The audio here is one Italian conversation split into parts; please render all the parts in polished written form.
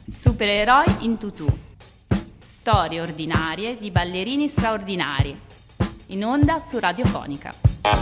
Supereroi in tutù. Storie ordinarie di ballerini straordinari. In onda su Radiofonica.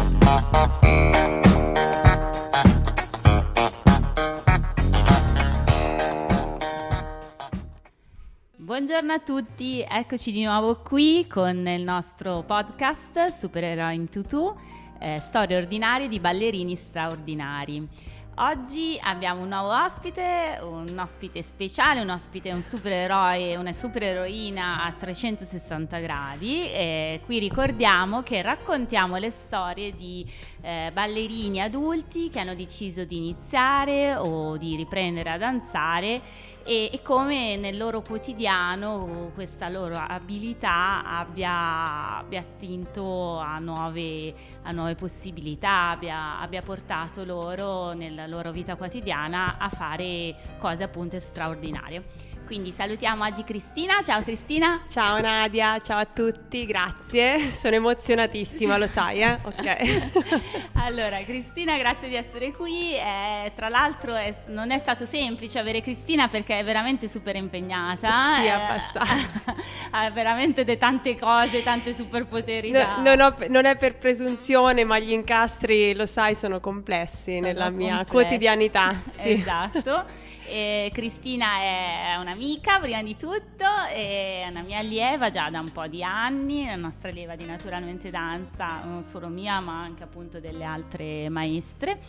Buongiorno a tutti, eccoci di nuovo qui con il nostro podcast Supereroi in tutù, storie ordinarie di ballerini straordinari. Oggi abbiamo un nuovo ospite, un ospite speciale, un supereroe, una supereroina a 360 gradi. Qui ricordiamo che raccontiamo le storie di ballerini adulti che hanno deciso di iniziare o di riprendere a danzare e come nel loro quotidiano questa loro abilità abbia attinto a nuove possibilità, abbia portato loro nella loro vita quotidiana a fare cose appunto straordinarie. Quindi salutiamo oggi Cristina. Ciao Cristina. Ciao Nadia, ciao a tutti, grazie. Sono emozionatissima, lo sai, ok? Allora Cristina, grazie di essere qui. Tra l'altro non è stato semplice avere Cristina perché è veramente super impegnata. Sì, abbastanza. Ha veramente tante cose, tante superpoteri. Non è per presunzione, ma gli incastri, lo sai, sono complessi nella mia quotidianità. Sì. Esatto. Cristina è un'amica prima di tutto, è una mia allieva già da un po' di anni, la nostra allieva di Naturalmente Danza, non solo mia ma anche appunto delle altre maestre,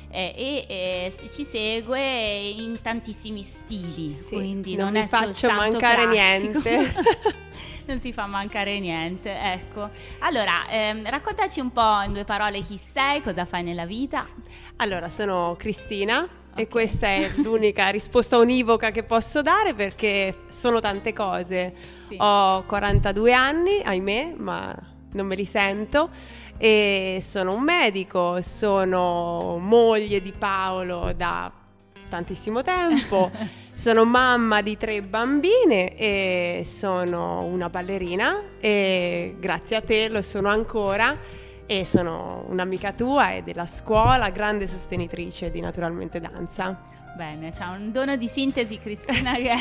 e ci segue in tantissimi stili, sì, quindi non è mi faccio soltanto mancare classico. niente. Non si fa mancare niente, ecco. Allora, raccontaci un po' in 2 parole chi sei, cosa fai nella vita. Allora, sono Cristina. Okay. E questa è l'unica risposta univoca che posso dare perché sono tante cose. Sì. Ho 42 anni, ahimè, ma non me li sento, e sono un medico, sono moglie di Paolo da tantissimo tempo, sono mamma di 3 bambine e sono una ballerina e grazie a te lo sono ancora. E sono un'amica tua e della scuola, grande sostenitrice di Naturalmente Danza. Bene, c'ha un dono di sintesi Cristina che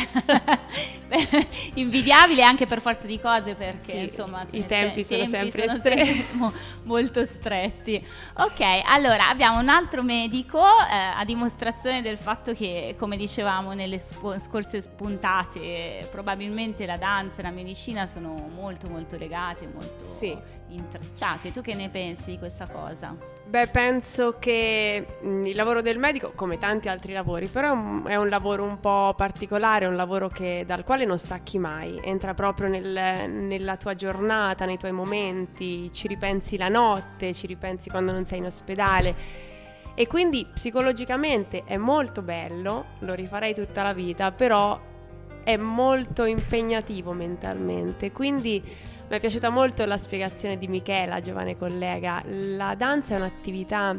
è invidiabile anche per forza di cose perché sì, insomma i tempi sono sempre molto stretti. Ok, allora abbiamo un altro medico a dimostrazione del fatto che, come dicevamo nelle scorse puntate, probabilmente la danza e la medicina sono molto molto legate, molto intrecciate. Tu che ne pensi di questa cosa? Beh, penso che il lavoro del medico, come tanti altri lavori, però è un lavoro un po' particolare, è un lavoro dal quale non stacchi mai, entra proprio nella tua giornata, nei tuoi momenti, ci ripensi la notte, ci ripensi quando non sei in ospedale e quindi psicologicamente è molto bello, lo rifarei tutta la vita, però è molto impegnativo mentalmente, quindi mi è piaciuta molto la spiegazione di Michela, giovane collega. La danza è un'attività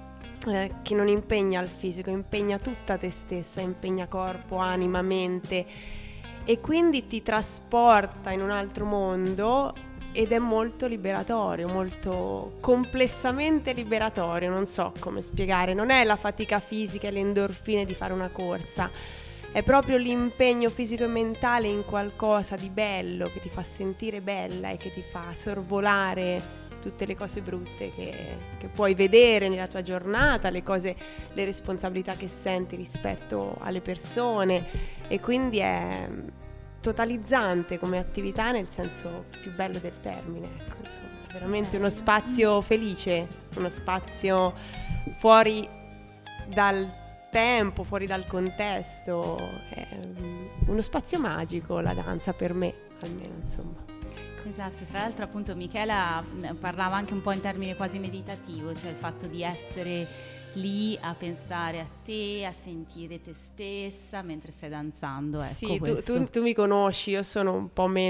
che non impegna il fisico, impegna tutta te stessa, impegna corpo, anima, mente e quindi ti trasporta in un altro mondo ed è molto liberatorio, molto complessamente liberatorio, non so come spiegare, non è la fatica fisica e le endorfine di fare una corsa. È proprio l'impegno fisico e mentale in qualcosa di bello che ti fa sentire bella e che ti fa sorvolare tutte le cose brutte che puoi vedere nella tua giornata, le responsabilità che senti rispetto alle persone e quindi è totalizzante come attività nel senso più bello del termine. Ecco, insomma, è veramente uno spazio felice, uno spazio fuori dal tempo, fuori dal contesto, è uno spazio magico la danza per me, almeno insomma. Esatto, tra l'altro appunto Michela parlava anche un po' in termini quasi meditativo, cioè il fatto di essere lì a pensare a te, a sentire te stessa mentre stai danzando, ecco. Sì, tu mi conosci, io sono un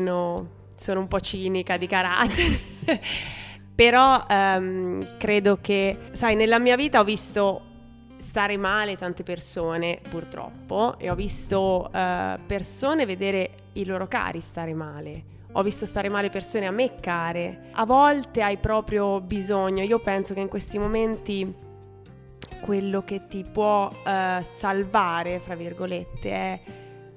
po' cinica di carattere, però credo che, sai, nella mia vita ho visto stare male tante persone purtroppo e ho visto persone vedere i loro cari stare male, ho visto stare male persone a me care, a volte hai proprio bisogno, io penso che in questi momenti quello che ti può salvare, fra virgolette,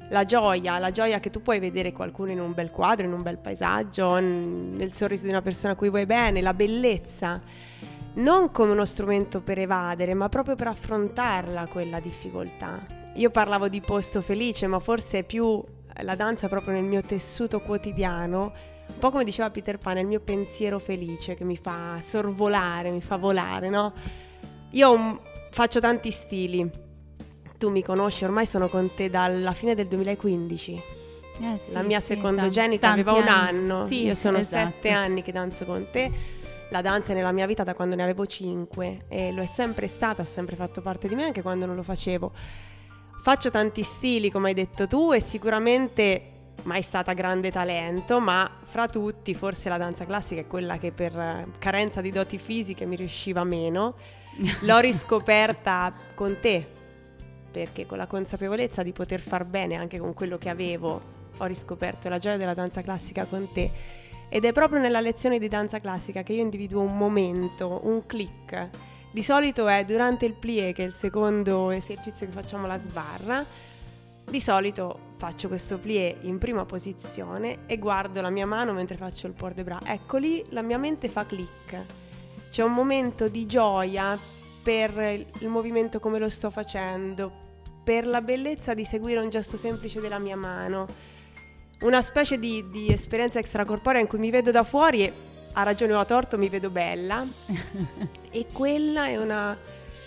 la gioia che tu puoi vedere qualcuno in un bel quadro, in un bel paesaggio, nel sorriso di una persona a cui vuoi bene, la bellezza, non come uno strumento per evadere, ma proprio per affrontarla quella difficoltà. Io parlavo di posto felice, ma forse è più la danza proprio nel mio tessuto quotidiano, un po' come diceva Peter Pan, è il mio pensiero felice che mi fa sorvolare, mi fa volare, no? Io faccio tanti stili. Tu mi conosci, ormai sono con te dalla fine del 2015. Sì, la mia secondogenita aveva un anno. Sì, io sono esatto. 7 anni che danzo con te. La danza è nella mia vita da quando ne avevo 5 e lo è sempre stata, ha sempre fatto parte di me anche quando non lo facevo. Faccio tanti stili, come hai detto tu, e sicuramente mai stata grande talento, ma fra tutti forse la danza classica è quella che per carenza di doti fisiche mi riusciva meno. L'ho riscoperta con te, perché con la consapevolezza di poter far bene anche con quello che avevo ho riscoperto la gioia della danza classica con te, ed è proprio nella lezione di danza classica che io individuo un momento, un click. Di solito è durante il plié, che è il secondo esercizio che facciamo alla sbarra. Di solito faccio questo plié in prima posizione e guardo la mia mano mentre faccio il port de bras. Ecco, lì la mia mente fa click, c'è un momento di gioia per il movimento come lo sto facendo, per la bellezza di seguire un gesto semplice della mia mano, una specie di esperienza extracorporea in cui mi vedo da fuori e, a ragione o a torto, mi vedo bella e quella è una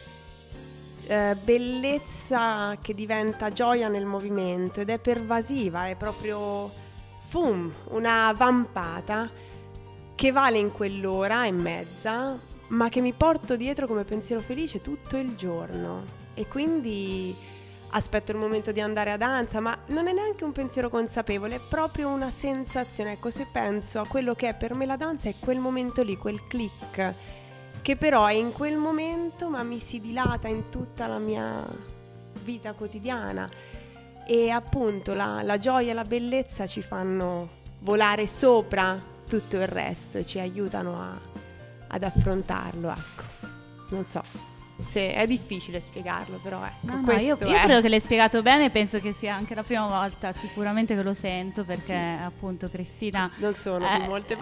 bellezza che diventa gioia nel movimento ed è pervasiva, è proprio una vampata che vale in quell'ora e mezza, ma che mi porto dietro come pensiero felice tutto il giorno. E quindi aspetto il momento di andare a danza, ma non è neanche un pensiero consapevole, è proprio una sensazione. Ecco, se penso a quello che è per me la danza, è quel momento lì, quel click, che però è in quel momento, ma mi si dilata in tutta la mia vita quotidiana. E appunto la gioia e la bellezza ci fanno volare sopra tutto il resto e ci aiutano ad affrontarlo, ecco. Non so se è difficile spiegarlo, però ecco, io credo che l'hai spiegato bene, penso che sia anche la prima volta sicuramente che lo sento, perché sì, appunto Cristina non sono di molte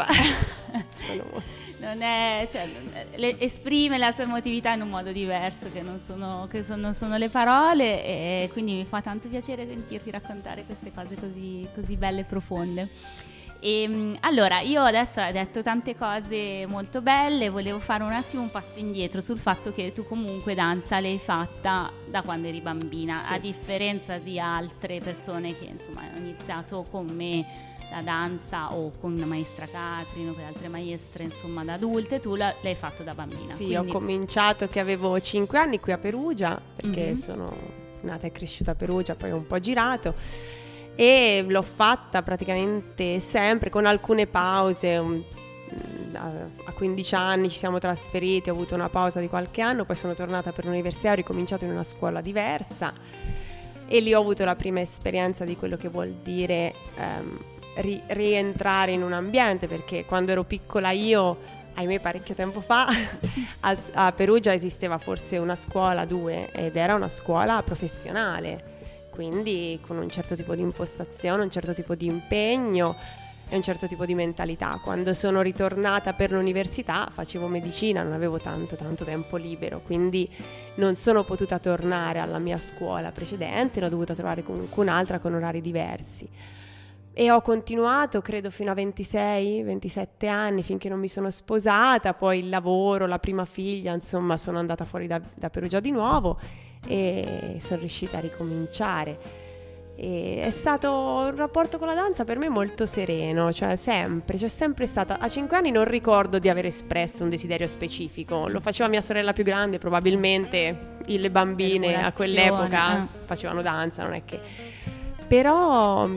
non è, cioè, esprime la sua emotività in un modo diverso che non sono le parole, e quindi mi fa tanto piacere sentirti raccontare queste cose così belle e profonde. E allora, io adesso ho detto tante cose molto belle, volevo fare un attimo un passo indietro sul fatto che tu comunque danza l'hai fatta da quando eri bambina, sì, a differenza di altre persone che insomma hanno iniziato con me la danza o con la maestra Catrin o con altre maestre insomma da adulte. Tu l'hai fatto da bambina. Sì, quindi ho cominciato che avevo 5 anni qui a Perugia, perché sono nata e cresciuta a Perugia, poi ho un po' girato e l'ho fatta praticamente sempre, con alcune pause. A 15 anni ci siamo trasferiti, ho avuto una pausa di qualche anno, poi sono tornata per l'università, ho ricominciato in una scuola diversa e lì ho avuto la prima esperienza di quello che vuol dire rientrare in un ambiente, perché quando ero piccola io, ahimè parecchio tempo fa, a Perugia esisteva forse una scuola, 2, ed era una scuola professionale, quindi con un certo tipo di impostazione, un certo tipo di impegno e un certo tipo di mentalità. Quando sono ritornata per l'università facevo medicina, non avevo tanto tempo libero, quindi non sono potuta tornare alla mia scuola precedente, l'ho dovuta trovare comunque un'altra con orari diversi. E ho continuato, credo, fino a 26-27 anni, finché non mi sono sposata, poi il lavoro, la prima figlia, insomma sono andata fuori da Perugia di nuovo e sono riuscita a ricominciare. E è stato un rapporto con la danza per me molto sereno, cioè c'è sempre stata. A 5 anni non ricordo di aver espresso un desiderio specifico, lo faceva mia sorella più grande, probabilmente le bambine a quell'epoca facevano danza, non è che... Però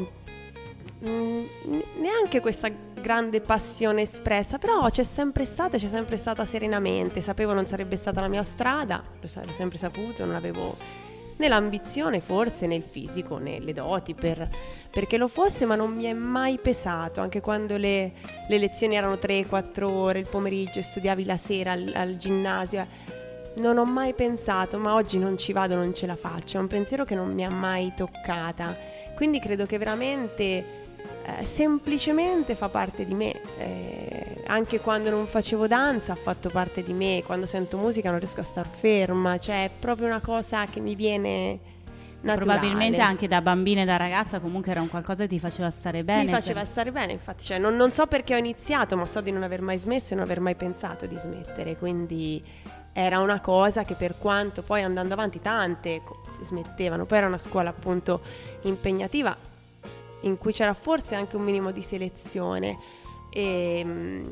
neanche questa grande passione espressa, però c'è sempre stata serenamente. Sapevo non sarebbe stata la mia strada, l'ho sempre saputo, non avevo né l'ambizione forse né il fisico né le doti perché lo fosse, ma non mi è mai pesato, anche quando le lezioni erano 3-4 ore il pomeriggio e studiavi la sera al ginnasio. non ho mai pensato, ma oggi non ci vado, non ce la faccio, è un pensiero che non mi ha mai toccata, quindi credo che veramente semplicemente fa parte di me, anche quando non facevo danza ha fatto parte di me, quando sento musica non riesco a star ferma, cioè è proprio una cosa che mi viene naturale. Probabilmente anche da bambina e da ragazza comunque era un qualcosa che ti faceva stare bene. Mi faceva stare bene, infatti, cioè, non so perché ho iniziato, ma so di non aver mai smesso e non aver mai pensato di smettere, quindi era una cosa che, per quanto poi andando avanti tante smettevano, poi era una scuola appunto impegnativa in cui c'era forse anche un minimo di selezione e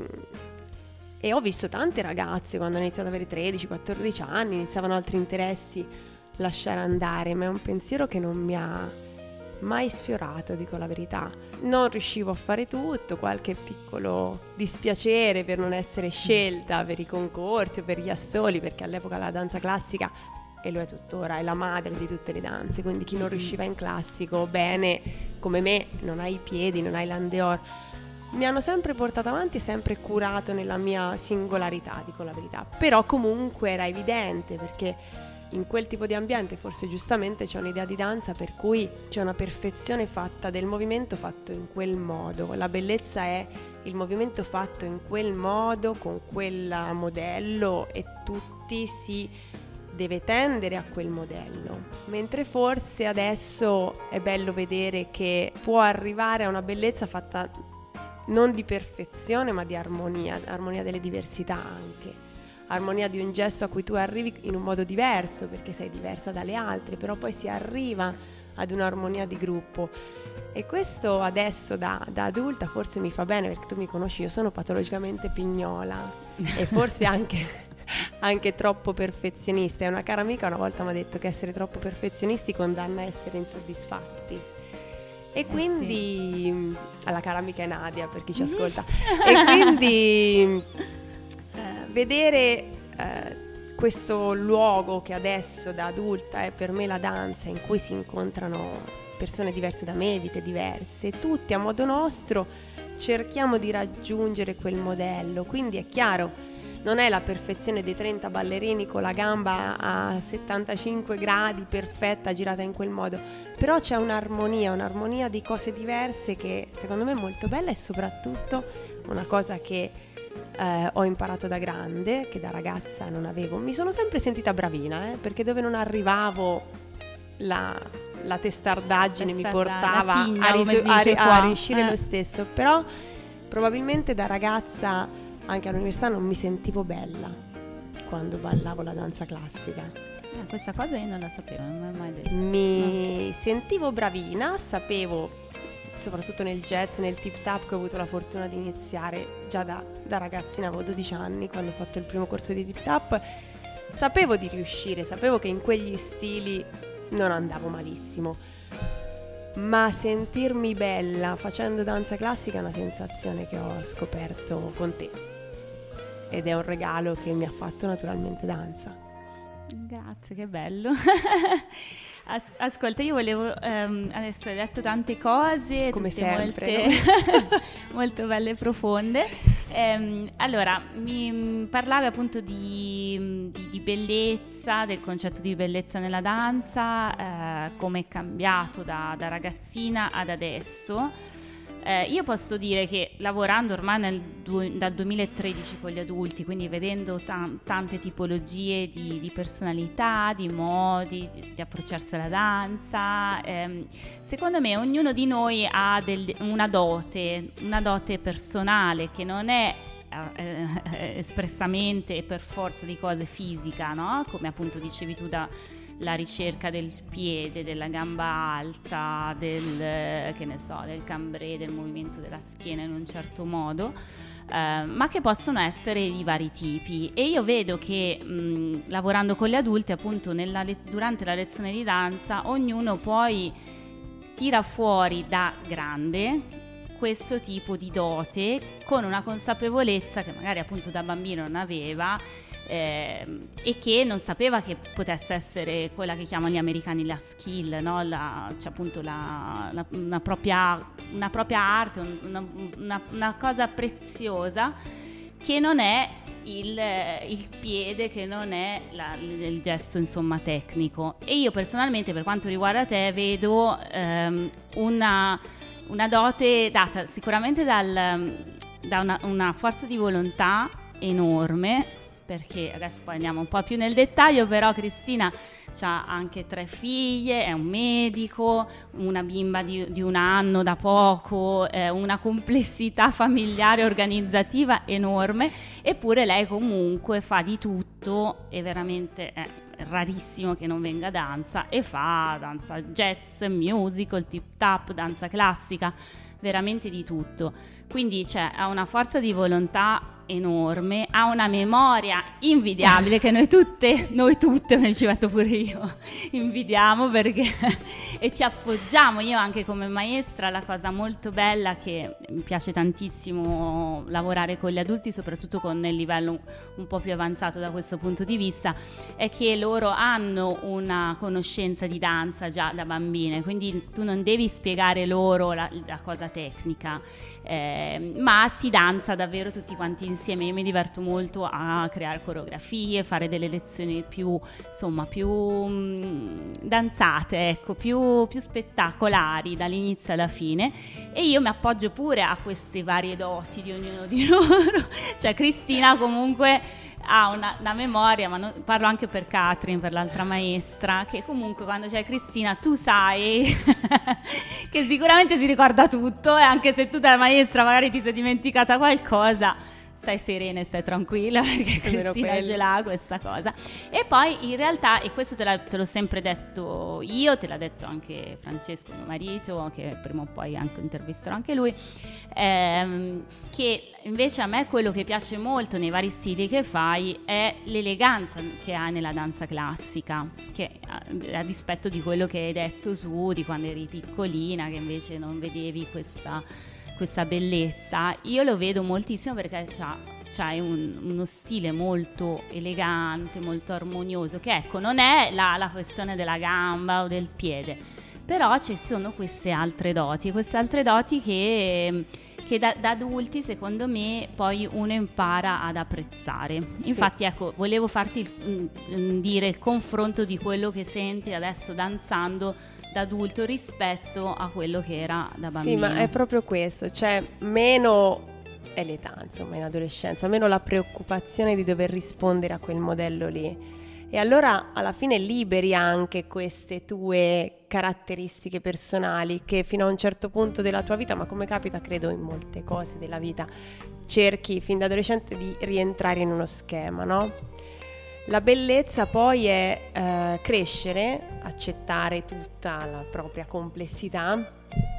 ho visto tante ragazze quando hanno iniziato ad avere 13-14 anni, iniziavano altri interessi, lasciare andare, ma è un pensiero che non mi ha mai sfiorato, dico la verità. Non riuscivo a fare tutto, qualche piccolo dispiacere per non essere scelta per i concorsi o per gli assoli, perché all'epoca la danza classica, e lo è tuttora, è la madre di tutte le danze, quindi chi non riusciva in classico, bene, come me, non ha i piedi, non ha i l'andeor. Mi hanno sempre portato avanti e sempre curato nella mia singolarità, dico la verità, però comunque era evidente, perché in quel tipo di ambiente forse giustamente c'è un'idea di danza per cui c'è una perfezione fatta del movimento fatto in quel modo, la bellezza è il movimento fatto in quel modo, con quel modello, e tutti si deve tendere a quel modello, mentre forse adesso è bello vedere che può arrivare a una bellezza fatta non di perfezione ma di armonia delle diversità, anche armonia di un gesto a cui tu arrivi in un modo diverso perché sei diversa dalle altre, però poi si arriva ad un'armonia di gruppo, e questo adesso da adulta forse mi fa bene, perché tu mi conosci, io sono patologicamente pignola e forse anche troppo perfezionista. E una cara amica una volta mi ha detto che essere troppo perfezionisti condanna a essere insoddisfatti, e quindi alla cara amica è Nadia, per chi ci ascolta, e quindi vedere questo luogo che adesso da adulta è per me la danza, in cui si incontrano persone diverse da me, vite diverse, tutti a modo nostro cerchiamo di raggiungere quel modello, quindi è chiaro, non è la perfezione dei 30 ballerini con la gamba a 75 gradi perfetta girata in quel modo, però c'è un'armonia di cose diverse che secondo me è molto bella, e soprattutto una cosa che ho imparato da grande, che da ragazza non avevo. Mi sono sempre sentita bravina, perché dove non arrivavo la testardaggine mi portava a riuscire lo stesso, però probabilmente da ragazza anche all'università non mi sentivo bella quando ballavo la danza classica. Questa cosa io non la sapevo, non me l'ho mai detto. Mi sentivo bravina, sapevo, soprattutto nel jazz, nel tip tap, che ho avuto la fortuna di iniziare già da ragazzina, avevo 12 anni quando ho fatto il primo corso di tip tap, sapevo di riuscire, sapevo che in quegli stili non andavo malissimo, ma sentirmi bella facendo danza classica è una sensazione che ho scoperto con te, ed è un regalo che mi ha fatto naturalmente danza. Grazie, che bello. Ascolta, io volevo, adesso hai detto tante cose, come tutte sempre, molto belle e profonde. Allora, mi parlavi appunto di bellezza, del concetto di bellezza nella danza, come è cambiato da ragazzina ad adesso. Io posso dire che lavorando ormai dal 2013 con gli adulti, quindi vedendo tante tipologie di personalità, di modi di approcciarsi alla danza, secondo me ognuno di noi ha una dote personale che non è espressamente e per forza di cose fisica, no? Come appunto dicevi tu, la ricerca del piede, della gamba alta, del cambré, del movimento della schiena in un certo modo, ma che possono essere di vari tipi. E io vedo che lavorando con gli adulti, appunto durante la lezione di danza, ognuno poi tira fuori da grande questo tipo di dote, con una consapevolezza che magari appunto da bambino non aveva, e che non sapeva che potesse essere quella che chiamano gli americani la skill, no? Cioè appunto una propria arte, una cosa preziosa che non è il piede, che non è il gesto insomma tecnico. E io personalmente, per quanto riguarda te, vedo una dote data sicuramente da una forza di volontà enorme, perché adesso poi andiamo un po' più nel dettaglio, però Cristina ha anche 3 figlie, è un medico, una bimba di 1 anno da poco, una complessità familiare organizzativa enorme, eppure lei comunque fa di tutto, e veramente è rarissimo che non venga danza, e fa danza jazz, musical, tip tap, danza classica, veramente di tutto. Quindi ha una forza di volontà enorme, ha una memoria invidiabile che noi tutte, me ci metto pure io, invidiamo, perché e ci appoggiamo. Io anche come maestra, la cosa molto bella, che mi piace tantissimo lavorare con gli adulti, soprattutto con il livello un po' più avanzato da questo punto di vista, è che loro hanno una conoscenza di danza già da bambine, quindi tu non devi spiegare loro la cosa tecnica, ma si danza davvero tutti quanti insieme. Io mi diverto molto a creare coreografie, fare delle lezioni più danzate, ecco, più spettacolari dall'inizio alla fine, e io mi appoggio pure a queste varie doti di ognuno di loro. Cristina comunque ha una memoria, ma parlo anche per Catherine, per l'altra maestra, che comunque quando c'è Cristina tu sai che sicuramente si ricorda tutto, e anche se tu da maestra magari ti sei dimenticata qualcosa, stai serena e stai tranquilla, perché Cristina ce l'ha questa cosa. E poi in realtà, e questo te l'ho sempre detto io, te l'ha detto anche Francesco, mio marito, che prima o poi anche intervisterò anche lui, che invece a me quello che piace molto nei vari stili che fai è l'eleganza che hai nella danza classica, che a dispetto di quello che hai detto tu, di quando eri piccolina, che invece non vedevi questa bellezza. Io lo vedo moltissimo, perché c'hai uno stile molto elegante, molto armonioso, che ecco, non è la questione della gamba o del piede, però ci sono queste altre doti che da adulti, secondo me, poi uno impara ad apprezzare. Sì. Infatti, ecco, volevo farti dire il confronto di quello che senti adesso danzando da adulto rispetto a quello che era da bambino. Sì, ma è proprio questo, meno è l'età, insomma, in adolescenza, meno la preoccupazione di dover rispondere a quel modello lì. E allora alla fine liberi anche queste tue caratteristiche personali, che fino a un certo punto della tua vita, ma come capita credo in molte cose della vita, cerchi fin da adolescente di rientrare in uno schema, no? La bellezza poi è crescere, accettare tutta la propria complessità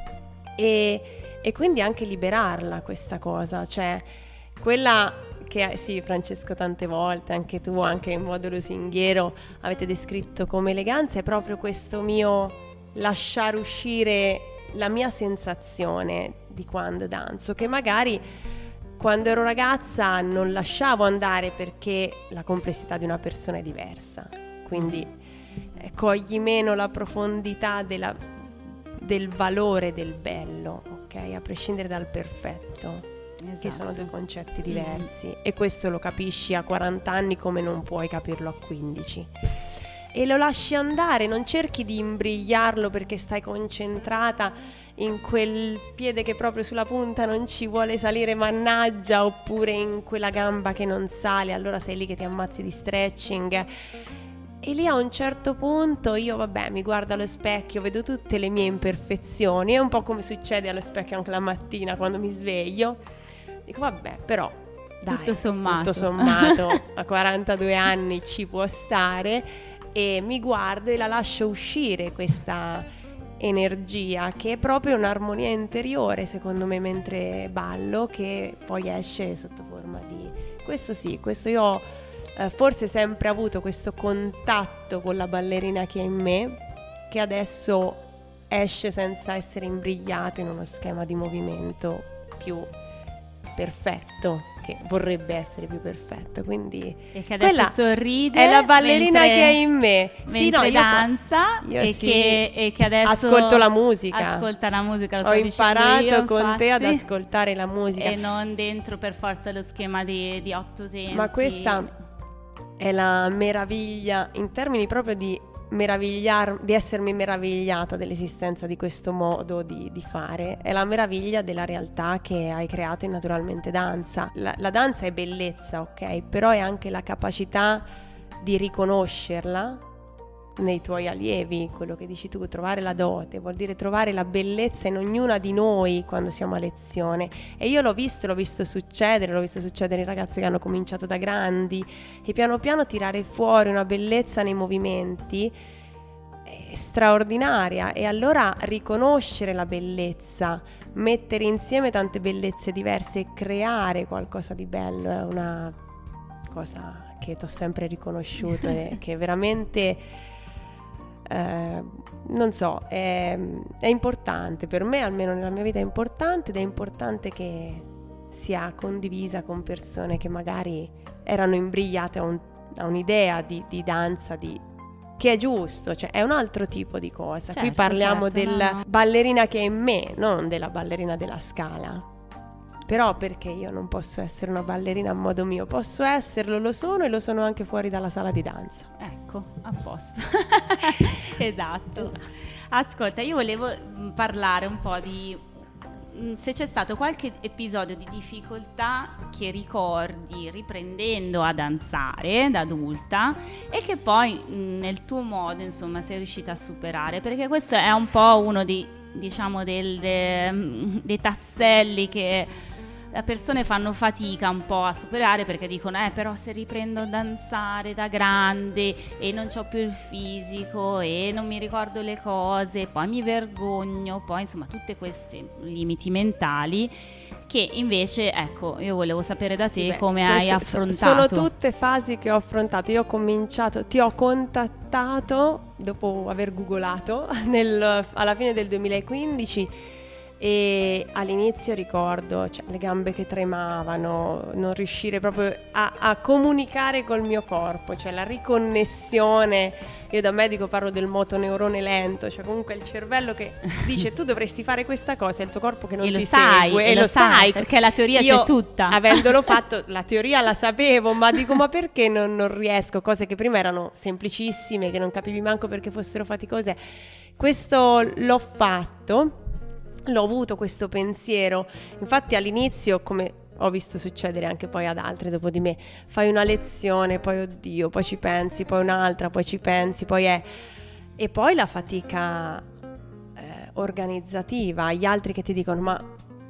e quindi anche liberarla, questa cosa, quella che sì, Francesco, tante volte, anche tu, anche in modo lusinghiero, avete descritto come eleganza, è proprio questo mio lasciare uscire la mia sensazione di quando danzo, che magari quando ero ragazza non lasciavo andare, perché la complessità di una persona è diversa, quindi cogli meno la profondità del valore del bello, ok? A prescindere dal perfetto. Esatto. Che sono 2 concetti diversi, e questo lo capisci a 40 anni come non puoi capirlo a 15, e lo lasci andare, non cerchi di imbrigliarlo perché stai concentrata in quel piede che proprio sulla punta non ci vuole salire, mannaggia, oppure in quella gamba che non sale, allora sei lì che ti ammazzi di stretching. E lì a un certo punto io mi guardo allo specchio, vedo tutte le mie imperfezioni, è un po' come succede allo specchio anche la mattina quando mi sveglio. Dico però dai, tutto sommato a 42 anni ci può stare, e mi guardo e la lascio uscire questa energia, che è proprio un'armonia interiore, secondo me, mentre ballo, che poi esce sotto forma di questo io ho forse sempre avuto questo contatto con la ballerina che è in me, che adesso esce senza essere imbrigliato in uno schema di movimento più perfetto. che vorrebbe essere più perfetto, quindi e che adesso sorride, è la ballerina che è in me, mentre danza, e che adesso ascolta la musica, lo ho imparato io, con infatti, te ad ascoltare la musica e non dentro per forza lo schema di 8 tempi. Ma questa è la meraviglia, in termini proprio di essermi meravigliata dell'esistenza di questo modo di fare, è la meraviglia della realtà che hai creato in Naturalmente Danza. La danza è bellezza, ok, però è anche la capacità di riconoscerla nei tuoi allievi, quello che dici tu, trovare la dote, vuol dire trovare la bellezza in ognuna di noi quando siamo a lezione. E io l'ho visto succedere in ragazzi che hanno cominciato da grandi, e piano piano tirare fuori una bellezza nei movimenti straordinaria. E allora riconoscere la bellezza, mettere insieme tante bellezze diverse e creare qualcosa di bello è una cosa che ti ho sempre riconosciuto e che veramente non so, è importante per me, almeno nella mia vita è importante, ed è importante che sia condivisa con persone che magari erano imbrigliate a un'idea di danza che è giusto, cioè è un altro tipo di cosa. Qui parliamo della ballerina che è in me, non della ballerina della Scala. Però perché io non posso essere una ballerina a modo mio? Posso esserlo, lo sono, e lo sono anche fuori dalla sala di danza. Ecco, a posto. Esatto. Ascolta, io volevo parlare un po' di se c'è stato qualche episodio di difficoltà che ricordi riprendendo a danzare da adulta e che poi nel tuo modo, insomma, sei riuscita a superare, perché questo è un po' uno dei tasselli che le persone fanno fatica un po' a superare, perché dicono però se riprendo a danzare da grande e non c'ho più il fisico e non mi ricordo le cose, poi mi vergogno, poi insomma tutte questi limiti mentali che invece, ecco, io volevo sapere da te come hai affrontato. Sono tutte fasi che ho affrontato. Io ho cominciato, ti ho contattato dopo aver googolato alla fine del 2015, e all'inizio ricordo le gambe che tremavano, non riuscire proprio a comunicare col mio corpo, cioè la riconnessione. Io da medico parlo del motoneurone lento, cioè comunque il cervello che dice tu dovresti fare questa cosa, e il tuo corpo che non ti segue, e lo sai perché la teoria c'è tutta. Avendolo fatto, la teoria la sapevo, ma dico ma perché non riesco? Cose che prima erano semplicissime, che non capivi manco perché fossero faticose. Questo l'ho fatto. L'ho avuto questo pensiero, infatti all'inizio, come ho visto succedere anche poi ad altri dopo di me, fai una lezione, poi oddio, poi ci pensi, poi un'altra, poi ci pensi, e poi la fatica organizzativa, gli altri che ti dicono ma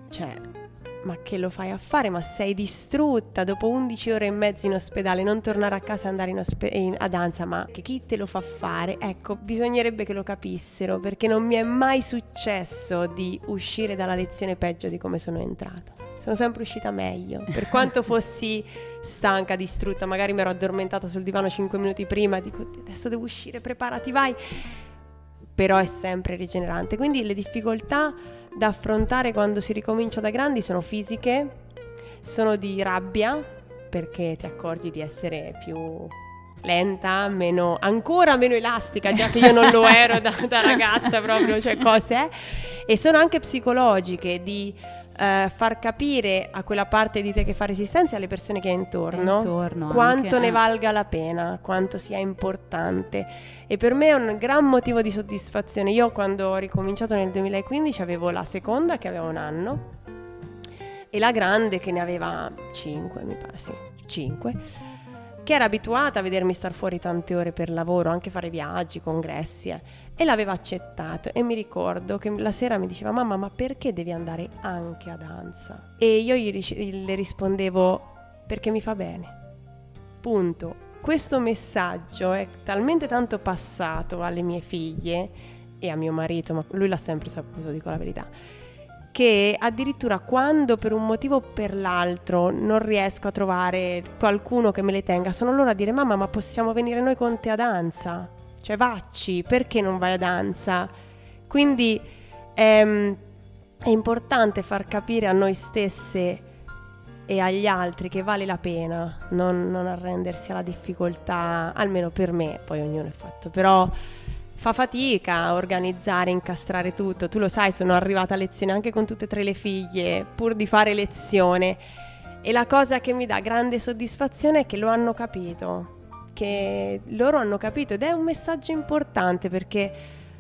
che lo fai a fare, ma sei distrutta dopo 11 ore e mezza in ospedale, non tornare a casa e andare a danza, ma che chi te lo fa fare? Ecco, bisognerebbe che lo capissero, perché non mi è mai successo di uscire dalla lezione peggio di come sono entrata. Sono sempre uscita meglio, per quanto fossi stanca, distrutta, magari mi ero addormentata sul divano 5 minuti prima, dico adesso devo uscire, preparati, vai, però è sempre rigenerante. Quindi le difficoltà da affrontare quando si ricomincia da grandi sono fisiche, sono di rabbia, perché ti accorgi di essere più lenta, ancora meno elastica, già che io non lo ero da ragazza proprio, cioè cose, e sono anche psicologiche, di far capire a quella parte di te che fa resistenza e alle persone che hai intorno quanto ne valga la pena, quanto sia importante. E per me è un gran motivo di soddisfazione. Io quando ho ricominciato nel 2015 avevo la seconda che aveva 1 anno e la grande che ne aveva 5, mi pare, sì, 5, che era abituata a vedermi star fuori tante ore per lavoro, anche fare viaggi, congressi, e l'aveva accettato. E mi ricordo che la sera mi diceva mamma, ma perché devi andare anche a danza? E io le rispondevo perché mi fa bene, punto. Questo messaggio è talmente tanto passato alle mie figlie e a mio marito, ma lui l'ha sempre saputo, dico la verità, che addirittura quando per un motivo o per l'altro non riesco a trovare qualcuno che me le tenga, sono loro a dire mamma, ma possiamo venire noi con te a danza? Cioè vacci, perché non vai a danza? Quindi è importante far capire a noi stesse e agli altri che vale la pena non arrendersi alla difficoltà, almeno per me, poi ognuno è fatto, però fa fatica a organizzare, incastrare tutto. Tu lo sai, sono arrivata a lezione anche con tutte e 3 le figlie, pur di fare lezione, e la cosa che mi dà grande soddisfazione è che lo hanno capito, che loro hanno capito, ed è un messaggio importante, perché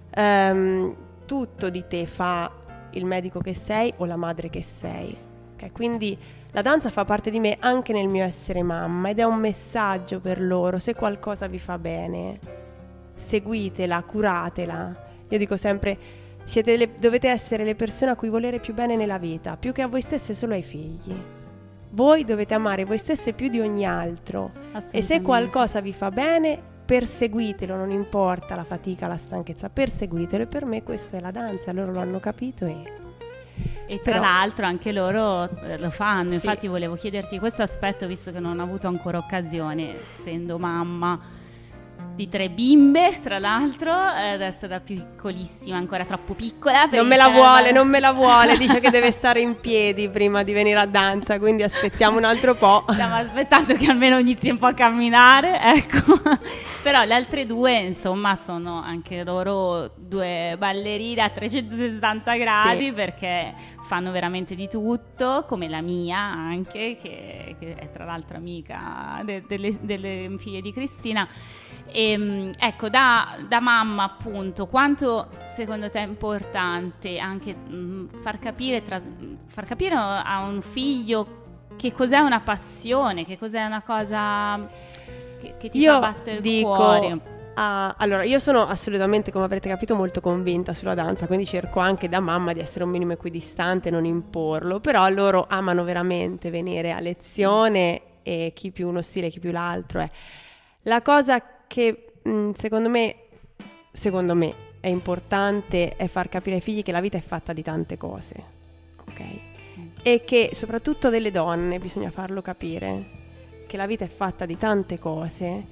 tutto di te fa il medico che sei o la madre che sei, okay? Quindi la danza fa parte di me anche nel mio essere mamma, ed è un messaggio per loro: se qualcosa vi fa bene, seguitela, curatela. Io dico sempre, dovete essere le persone a cui volere più bene nella vita, più che a voi stesse, solo ai figli. Voi dovete amare voi stesse più di ogni altro, e se qualcosa vi fa bene, perseguitelo, non importa la fatica, la stanchezza, perseguitelo. E per me questo è la danza, loro lo hanno capito, e tra l'altro anche loro lo fanno. Sì. Infatti volevo chiederti questo aspetto, visto che non ho avuto ancora occasione, essendo mamma di 3 bimbe, tra l'altro, adesso da piccolissima, ancora troppo piccola. Non me la vuole, dice che deve stare in piedi prima di venire a danza, quindi aspettiamo un altro po'. Stiamo aspettando che almeno inizi un po' a camminare, ecco. Però le altre 2, insomma, sono anche loro 2 ballerine a 360 gradi, sì, perché fanno veramente di tutto, come la mia anche, che è tra l'altro amica delle figlie di Cristina. E, ecco, da mamma, appunto, quanto secondo te è importante anche far capire a un figlio che cos'è una passione, che cos'è una cosa che ti fa battere il cuore? Allora, io sono assolutamente, come avrete capito, molto convinta sulla danza, quindi cerco anche da mamma di essere un minimo equidistante, non imporlo, però loro amano veramente venire a lezione, e chi più uno stile, chi più l'altro. La cosa che secondo me è importante è far capire ai figli che la vita è fatta di tante cose, ok? E che soprattutto delle donne bisogna farlo capire, che la vita è fatta di tante cose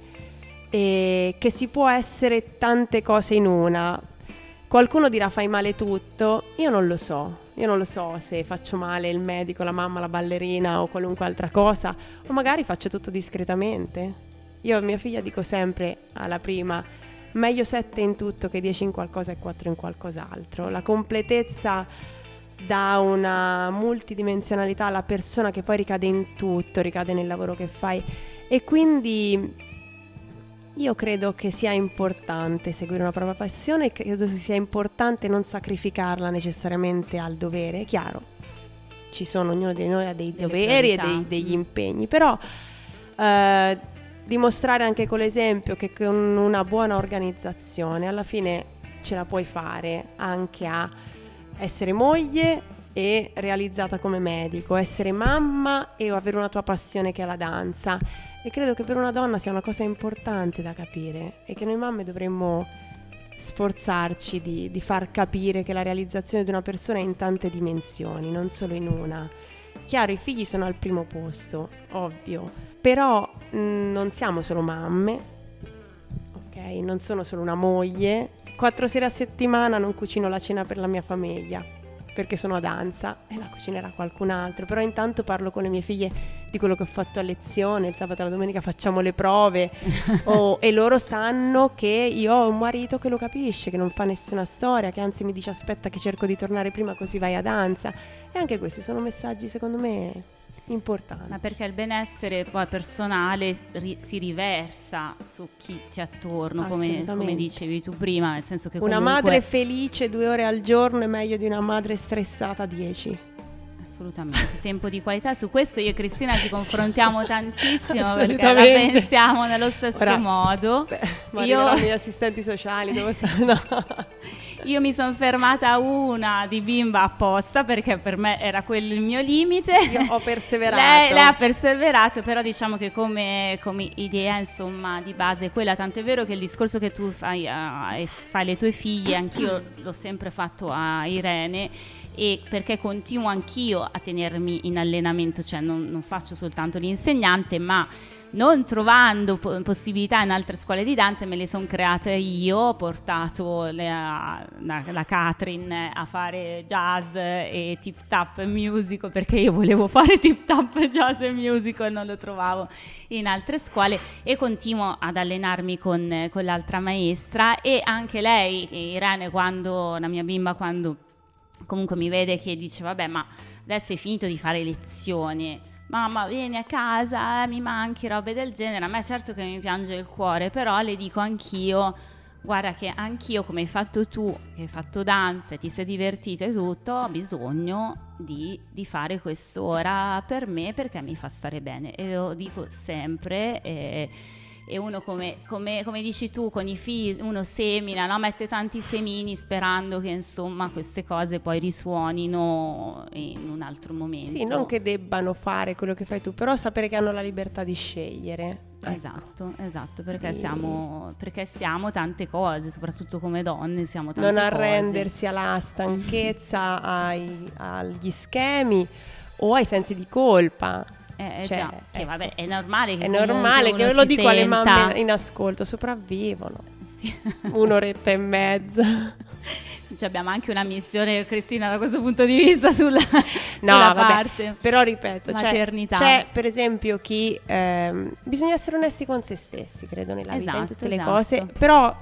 e che si può essere tante cose in una. Qualcuno dirà fai male tutto, io non lo so se faccio male il medico, la mamma, la ballerina o qualunque altra cosa, o magari faccio tutto discretamente. Io a mia figlia dico sempre alla prima: meglio 7 in tutto che 10 in qualcosa e 4 in qualcos'altro. La completezza dà una multidimensionalità alla persona che poi ricade in tutto, ricade nel lavoro che fai, e quindi io credo che sia importante seguire una propria passione, e credo sia importante non sacrificarla necessariamente al dovere. È chiaro, ognuno di noi ha dei doveri e degli impegni, però dimostrare anche con l'esempio che con una buona organizzazione alla fine ce la puoi fare anche a essere moglie e realizzata come medico, essere mamma e avere una tua passione che è la danza. E credo che per una donna sia una cosa importante da capire, e che noi mamme dovremmo sforzarci di far capire che la realizzazione di una persona è in tante dimensioni, non solo in una. Chiaro, i figli sono al primo posto, ovvio, però non siamo solo mamme, ok? Non sono solo una moglie. 4 sere a settimana non cucino la cena per la mia famiglia, perché sono a danza, e la cucinerà qualcun altro. Però intanto parlo con le mie figlie di quello che ho fatto a lezione, il sabato e la domenica facciamo le prove e loro sanno che io ho un marito che lo capisce, che non fa nessuna storia, che anzi mi dice aspetta che cerco di tornare prima così vai a danza. E anche questi sono messaggi secondo me importanti. Ma perché il benessere poi personale si riversa su chi c'è attorno, come dicevi tu prima, nel senso che una madre felice 2 ore al giorno è meglio di una madre stressata 10. Assolutamente, tempo di qualità. Su questo io e Cristina ci confrontiamo tantissimo, perché la pensiamo nello stesso modo. Io i miei assistenti sociali dove stanno? Io mi sono fermata a una di bimba apposta, perché per me era quello il mio limite. Io ho perseverato. Lei ha perseverato, però diciamo che come idea, insomma, di base è quella. Tant'è vero che il discorso che tu fai alle tue figlie, anch'io l'ho sempre fatto a Irene, e perché continuo anch'io a tenermi in allenamento, cioè non faccio soltanto l'insegnante, ma non trovando possibilità in altre scuole di danza me le sono create io, ho portato la Catherine a fare jazz e tip tap musical, perché io volevo fare tip tap jazz e musical, non lo trovavo in altre scuole, e continuo ad allenarmi con l'altra maestra. E anche lei, Irene, quando la mia bimba, quando comunque mi vede che dice vabbè, ma adesso hai finito di fare lezioni, mamma vieni a casa, mi manchi, robe del genere, a me certo che mi piange il cuore, però le dico anch'io, guarda che anch'io, come hai fatto tu, che hai fatto danza e ti sei divertita e tutto, ho bisogno di fare quest'ora per me, perché mi fa stare bene, e lo dico sempre. E uno, come dici tu, con i figli uno semina, no? Mette tanti semini sperando che insomma queste cose poi risuonino in un altro momento. Sì, non che debbano fare quello che fai tu, però sapere che hanno la libertà di scegliere. Esatto, perché siamo tante cose, soprattutto come donne siamo tante cose. Non arrendersi alla stanchezza, agli schemi o ai sensi di colpa. Già, che vabbè, è normale che lo dico alle mamme in ascolto, sopravvivono. Sì. Un'oretta e mezza. Abbiamo anche una missione, Cristina, da questo punto di vista sulla parte. Però ripeto, maternità. C'è per esempio chi bisogna essere onesti con se stessi, credo, nella vita, in tutte le cose, però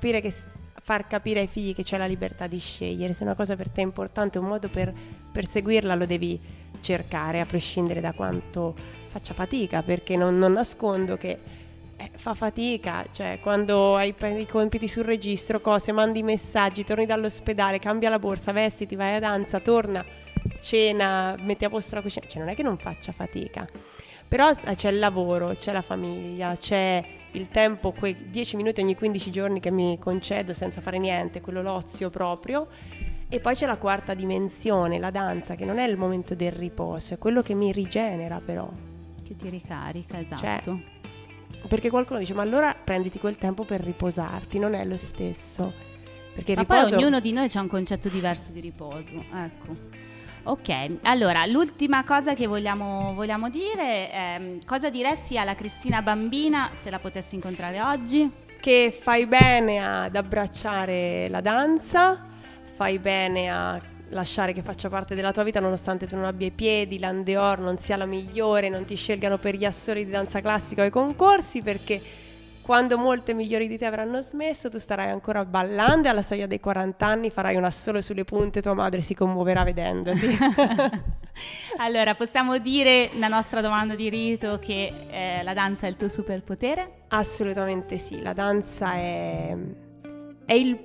far capire ai figli che c'è la libertà di scegliere. Se una cosa per te è importante, un modo per perseguirla lo devi cercare, a prescindere da quanto faccia fatica, perché non nascondo che fa fatica, cioè quando hai i compiti sul registro, mandi messaggi, torni dall'ospedale, cambia la borsa, vestiti, vai a danza, torna, cena, metti a posto la cucina, cioè non è che non faccia fatica, però c'è il lavoro, c'è la famiglia, c'è il tempo, quei 10 minuti ogni 15 giorni che mi concedo senza fare niente, quello l'ozio proprio. E poi c'è la quarta dimensione, la danza, che non è il momento del riposo, è quello che mi rigenera, però. Che ti ricarica, esatto. Cioè, perché qualcuno dice, ma allora prenditi quel tempo per riposarti, non è lo stesso. Perché il riposo... poi ognuno di noi ha un concetto diverso di riposo, ecco. Ok, allora, l'ultima cosa che vogliamo dire è cosa diresti alla Cristina bambina se la potessi incontrare oggi? Che fai bene ad abbracciare la danza, fai bene a lasciare che faccia parte della tua vita nonostante tu non abbia i piedi, l'andeor non sia la migliore, non ti scelgano per gli assoli di danza classica o i concorsi, perché quando molte migliori di te avranno smesso tu starai ancora ballando e alla soglia dei 40 anni farai un assolo sulle punte, tua madre si commuoverà vedendoti. Allora, possiamo dire, la nostra domanda di rito, che la danza è il tuo superpotere? Assolutamente sì, la danza è il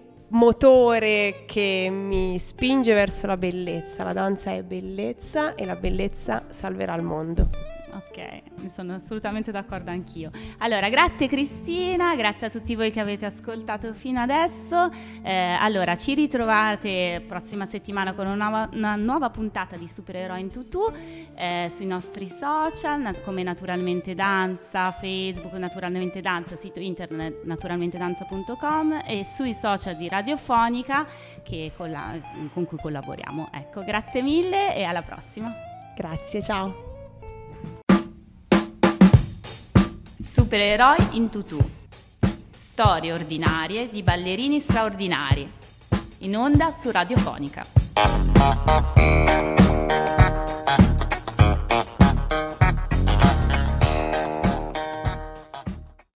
motore che mi spinge verso la bellezza. La danza è bellezza e la bellezza salverà il mondo. Ok, sono assolutamente d'accordo anch'io. Allora, grazie Cristina, grazie a tutti voi che avete ascoltato fino adesso. Allora, ci ritrovate prossima settimana con una nuova puntata di Supereroi in Tutù sui nostri social, come Naturalmente Danza, Facebook Naturalmente Danza, sito internet naturalmentedanza.com e sui social di Radiofonica con cui collaboriamo. Ecco, grazie mille e alla prossima. Grazie, ciao. Supereroi in Tutù. Storie ordinarie di ballerini straordinari. In onda su Radiofonica.